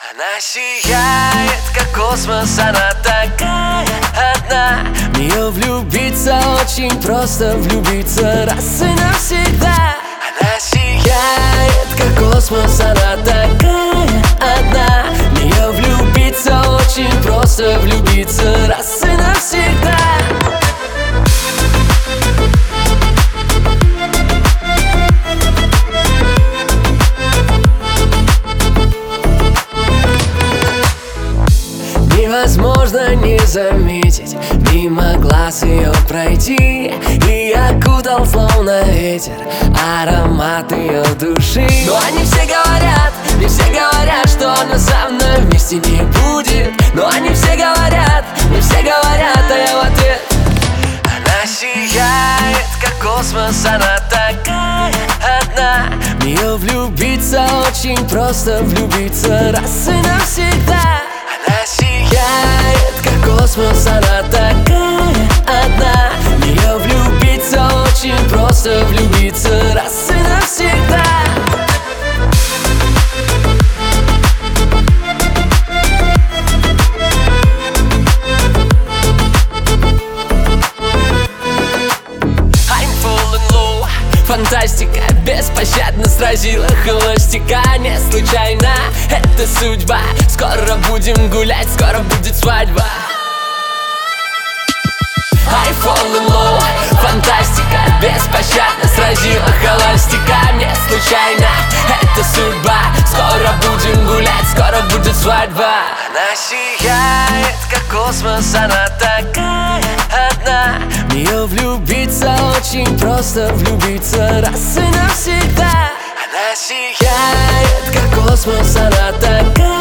Она сияет, как космос, она такая одна. В нее влюбиться очень просто, влюбиться раз и навсегда. Она сияет, как космос, она такая одна. В нее влюбиться очень просто, влюбиться раз и навсегда. Невозможно не заметить, мимо глаз ее пройти. И окутал словно ветер аромат ее души. Но они все говорят, не все говорят, что она со мной вместе не будет. Но они все говорят, не все говорят, а я в ответ. Она сияет, как космос, она такая одна. В нее влюбиться очень просто, влюбиться раз и навсегда. Она сияет, как космос, она такая одна. В нее влюбиться очень просто, влюбиться раз и навсегда. I'm falling low. Фантастика беспощадно сразила холостяка. Не случайно, это судьба. Скоро будем гулять, скоро будет свадьба. I fall low. Фантастика беспощадно сразила холостяка. Не случайно, это судьба. Скоро будем гулять, скоро будет свадьба. Она сияет, как космос, она такая одна. В нее влюбиться очень просто, влюбиться раз и навсегда. Она сияет, как космос, она такая